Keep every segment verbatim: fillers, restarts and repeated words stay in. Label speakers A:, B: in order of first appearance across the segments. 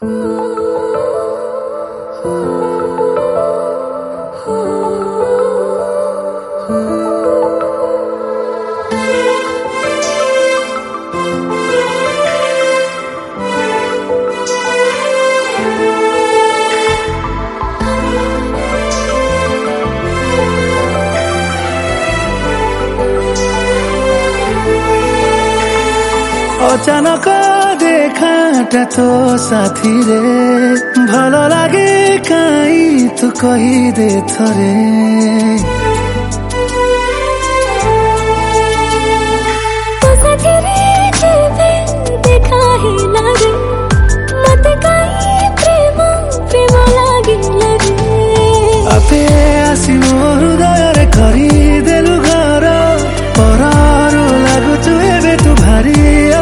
A: अचानक देखाटा तो साथी रे भल लागे काई तू कही दे थरे
B: तो साथी रे जेबे देखा ही लागे मते काई प्रेम प्रेम लागे लागे
A: आपे आसी मो हृदय रे करी देलु घर परारो लागु तू एबे तू भारी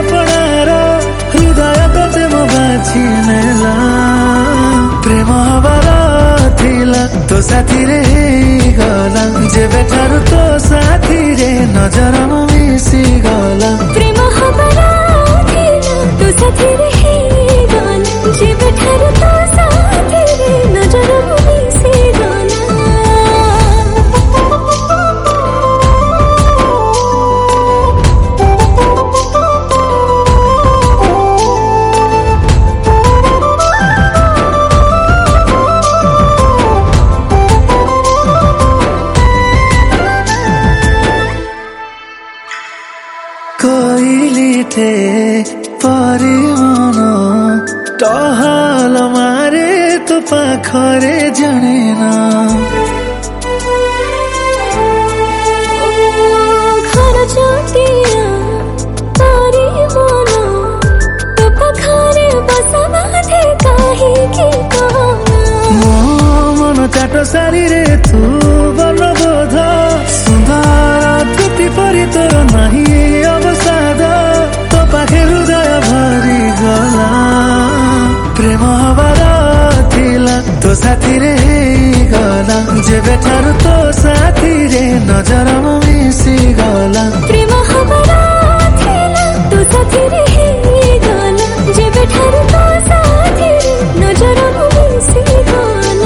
A: प्रेम हबार थिला तो साथी रे गला जेबे ठारू तो साथी रे नजर मिसी गला
B: प्रेम हबार थिला तो साथी रे गला जेबे ठारू तो साथी रे नजर मिसी गला
A: कोइली थे परी मन टहल मारे तो पाखरे जने ना
B: घर चटिया परी मन तो पाखरे बसा बाटे काहे की
A: मो मन चाट सारी रे तू बन बोध सुंदर कृति परी तोर नाही अवसाद तो पाखे हृदय भरी गला प्रेम हबार थिला तो साथी रे गला जेबे ठारू तो साथी रे नजर मिसी गला
B: प्रेम हबार थिला तो साथी रे गला जेबे ठारू तो साथी रे नजर मिसी गला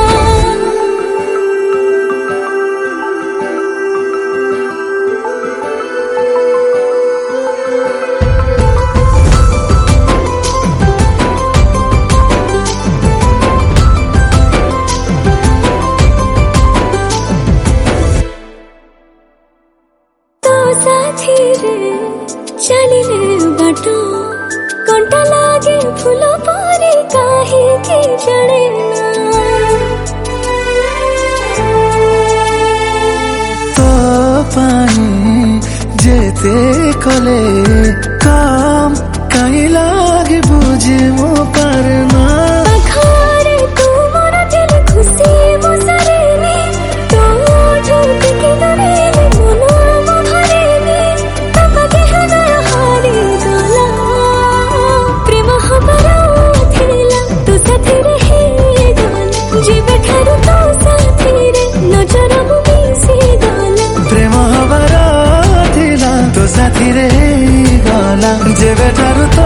B: साथी रे चलिले बाटो कंटा लागे फूल परी काहे की जड़े
A: तो पानी जेते कले काम कहीं लागे बुझे मो पारना
B: पाखरे तू मोर दिल खुशी मो सरेनी तो ठोक के दरे
A: प्रेम हबार थिला तो साथी रे गला जेबे ठारू